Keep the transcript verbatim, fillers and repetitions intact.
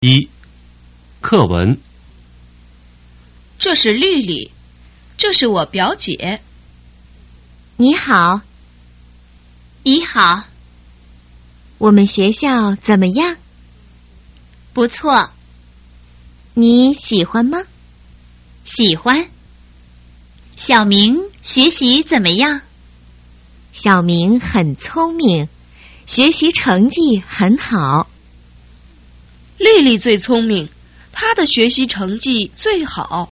一、课文。 这是丽丽，这是我表姐。 你好。 你好。 我们学校怎么样？ 不错。 你喜欢吗？ 喜欢。小明学习怎么样？ 小明很聪明，学习成绩很好。 丽丽最聪明，她的学习成绩最好。